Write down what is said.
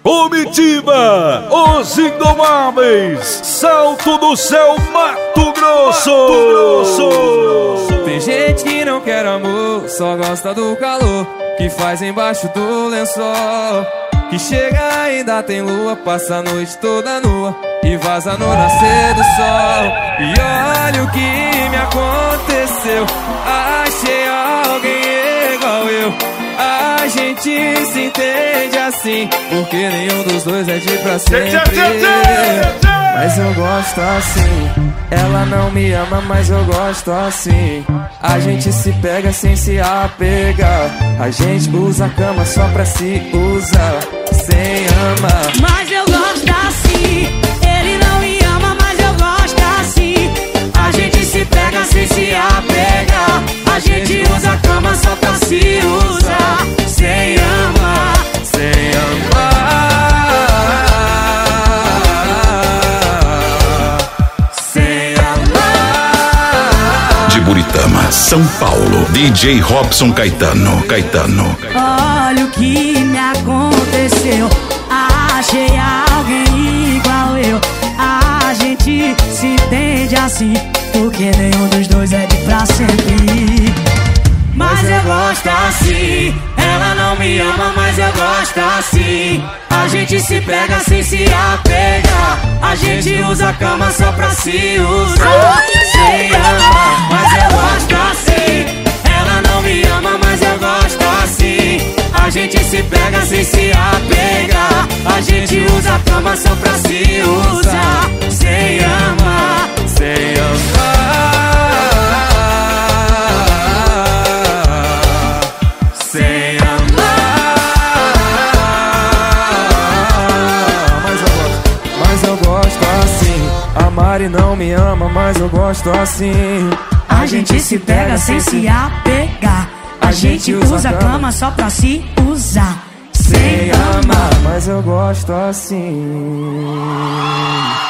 Omitiba, os Indomáveis, Salto do Céu, Mato Grosso. Tem gente que não quer amor, só gosta do calor que faz embaixo do lençol. Que chega ainda tem lua, passa a noite toda nua e vaza no nascer do sol. E olha o que me aconteceu, achei alguém igual eu. A gente se entende assim, porque nenhum dos dois é de pra sempre. Mas eu gosto assim, ela não me ama, mas eu gosto assim. A gente se pega sem se apegar, a gente usa a cama só pra se usar, sem amar. Mas eu gosto assim, ele não me ama, mas eu gosto assim. A gente se pega sem se apegar, a gente usa a cama só pra se usar, sem amar, sem amar, sem amar. De Buritama, São Paulo, DJ Robson Caetano. Olha o que me aconteceu, achei alguém igual eu. A gente se entende assim, porque nenhum dos dois é de pra sempre. Mas eu gosto assim, ela não me ama, mas eu gosto assim. A gente se pega sem se apegar, a gente usa a cama só pra se usar, sem amar. Mas eu gosto assim, ela não me ama, mas eu gosto assim. A gente se pega sem se apegar, a gente usa a cama só pra se usar, sem amar, sem amar, sem amar. Mas eu gosto assim. A Mari não me ama, mas eu gosto assim. A gente se pega sem se apegar, a gente usa a cama só pra se usar, sem amar. Mas eu gosto assim.